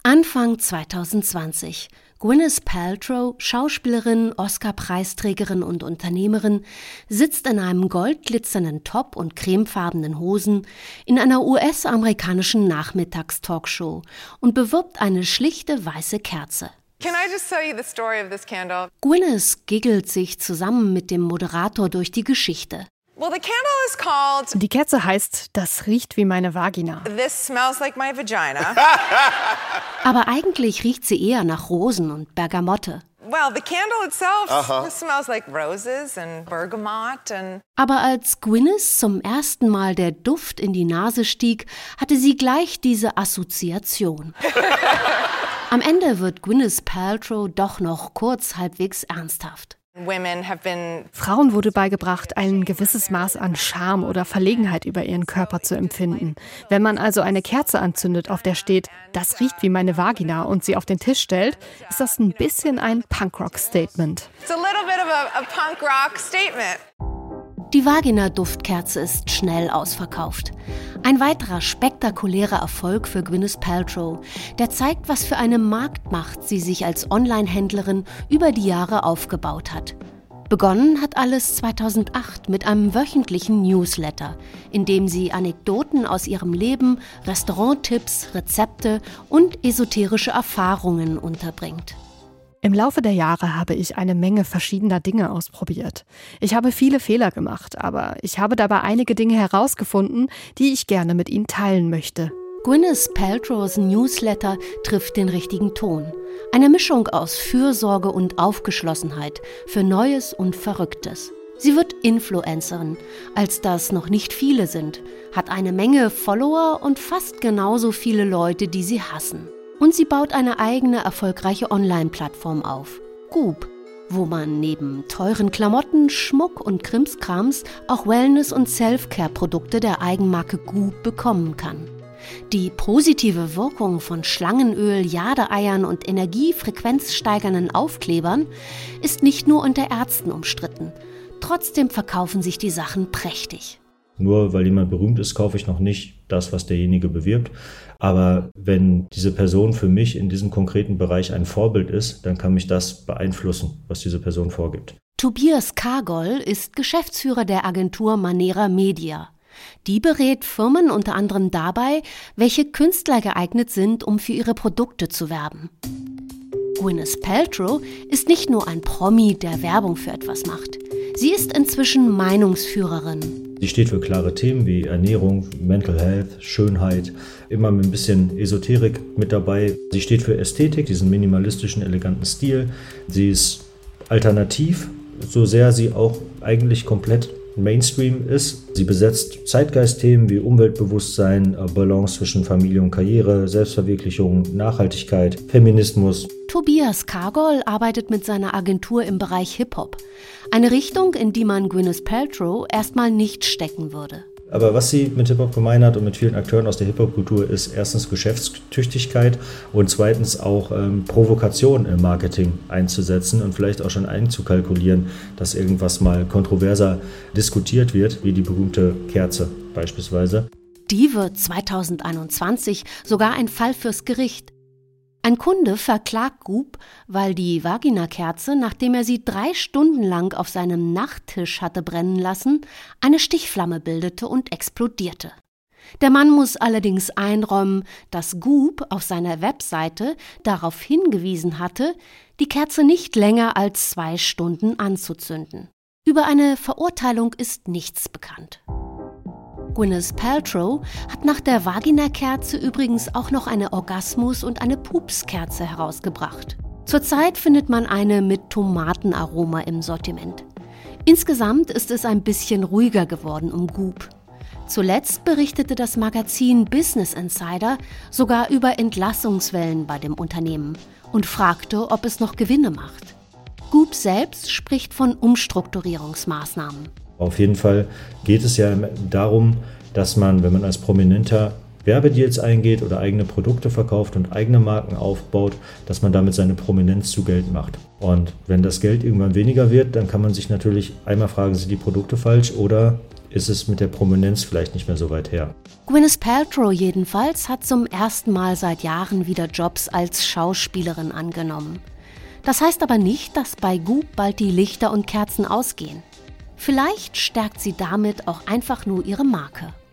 Anfang 2020. Gwyneth Paltrow, Schauspielerin, Oscar-Preisträgerin und Unternehmerin, sitzt in einem goldglitzernden Top und cremefarbenen Hosen in einer US-amerikanischen Nachmittagstalkshow und bewirbt eine schlichte weiße Kerze. Can I just tell you the story of this candle? Gwyneth giggelt sich zusammen mit dem Moderator durch die Geschichte. Well, the candle is called Die Kerze heißt, das riecht wie meine Vagina. This Smells Like My Vagina. Aber eigentlich riecht sie eher nach Rosen und Bergamotte. Well, the candle itself smells like roses and bergamot and... Aber als Gwyneth zum ersten Mal der Duft in die Nase stieg, hatte sie gleich diese Assoziation. Am Ende wird Gwyneth Paltrow doch noch kurz halbwegs ernsthaft. Frauen wurde beigebracht, ein gewisses Maß an Scham oder Verlegenheit über ihren Körper zu empfinden. Wenn man also eine Kerze anzündet, auf der steht, das riecht wie meine Vagina, und sie auf den Tisch stellt, ist das ein bisschen ein Punkrock-Statement. It's a little bit of a punk-rock statement. Die Vagina-Duftkerze ist schnell ausverkauft. Ein weiterer spektakulärer Erfolg für Gwyneth Paltrow, der zeigt, was für eine Marktmacht sie sich als Online-Händlerin über die Jahre aufgebaut hat. Begonnen hat alles 2008 mit einem wöchentlichen Newsletter, in dem sie Anekdoten aus ihrem Leben, Restauranttipps, Rezepte und esoterische Erfahrungen unterbringt. Im Laufe der Jahre habe ich eine Menge verschiedener Dinge ausprobiert. Ich habe viele Fehler gemacht, aber ich habe dabei einige Dinge herausgefunden, die ich gerne mit Ihnen teilen möchte. Gwyneth Paltrows Newsletter trifft den richtigen Ton. Eine Mischung aus Fürsorge und Aufgeschlossenheit für Neues und Verrücktes. Sie wird Influencerin, als das noch nicht viele sind, hat eine Menge Follower und fast genauso viele Leute, die sie hassen. Und sie baut eine eigene erfolgreiche Online-Plattform auf, Goop, wo man neben teuren Klamotten, Schmuck und Krimskrams auch Wellness- und Self-Care-Produkte der Eigenmarke Goop bekommen kann. Die positive Wirkung von Schlangenöl, Jadeeiern und energiefrequenzsteigernden Aufklebern ist nicht nur unter Ärzten umstritten. Trotzdem verkaufen sich die Sachen prächtig. Nur weil jemand berühmt ist, kaufe ich noch nicht das, was derjenige bewirbt. Aber wenn diese Person für mich in diesem konkreten Bereich ein Vorbild ist, dann kann mich das beeinflussen, was diese Person vorgibt. Tobias Kargol ist Geschäftsführer der Agentur Manera Media. Die berät Firmen unter anderem dabei, welche Künstler geeignet sind, um für ihre Produkte zu werben. Gwyneth Paltrow ist nicht nur ein Promi, der Werbung für etwas macht. Sie ist inzwischen Meinungsführerin. Sie steht für klare Themen wie Ernährung, Mental Health, Schönheit, immer mit ein bisschen Esoterik mit dabei. Sie steht für Ästhetik, diesen minimalistischen, eleganten Stil. Sie ist alternativ, so sehr sie auch eigentlich komplett Mainstream ist. Sie besetzt Zeitgeistthemen wie Umweltbewusstsein, Balance zwischen Familie und Karriere, Selbstverwirklichung, Nachhaltigkeit, Feminismus. Tobias Kargol arbeitet mit seiner Agentur im Bereich Hip-Hop. Eine Richtung, in die man Gwyneth Paltrow erstmal nicht stecken würde. Aber was sie mit Hip-Hop gemein hat und mit vielen Akteuren aus der Hip-Hop-Kultur ist erstens Geschäftstüchtigkeit und zweitens auch Provokation im Marketing einzusetzen und vielleicht auch schon einzukalkulieren, dass irgendwas mal kontroverser diskutiert wird, wie die berühmte Kerze beispielsweise. Die wird 2021 sogar ein Fall fürs Gericht. Ein Kunde verklagt Goop, weil die Vagina-Kerze, nachdem er sie 3 Stunden lang auf seinem Nachttisch hatte brennen lassen, eine Stichflamme bildete und explodierte. Der Mann muss allerdings einräumen, dass Goop auf seiner Webseite darauf hingewiesen hatte, die Kerze nicht länger als 2 Stunden anzuzünden. Über eine Verurteilung ist nichts bekannt. Gwyneth Paltrow hat nach der Vagina-Kerze übrigens auch noch eine Orgasmus- und eine Pupskerze herausgebracht. Zurzeit findet man eine mit Tomatenaroma im Sortiment. Insgesamt ist es ein bisschen ruhiger geworden um Goop. Zuletzt berichtete das Magazin Business Insider sogar über Entlassungswellen bei dem Unternehmen und fragte, ob es noch Gewinne macht. Goop selbst spricht von Umstrukturierungsmaßnahmen. Auf jeden Fall geht es ja darum, dass man, wenn man als Prominenter Werbedeals eingeht oder eigene Produkte verkauft und eigene Marken aufbaut, dass man damit seine Prominenz zu Geld macht. Und wenn das Geld irgendwann weniger wird, dann kann man sich natürlich einmal fragen, sind die Produkte falsch oder ist es mit der Prominenz vielleicht nicht mehr so weit her. Gwyneth Paltrow jedenfalls hat zum ersten Mal seit Jahren wieder Jobs als Schauspielerin angenommen. Das heißt aber nicht, dass bei Goop bald die Lichter und Kerzen ausgehen. Vielleicht stärkt sie damit auch einfach nur ihre Marke.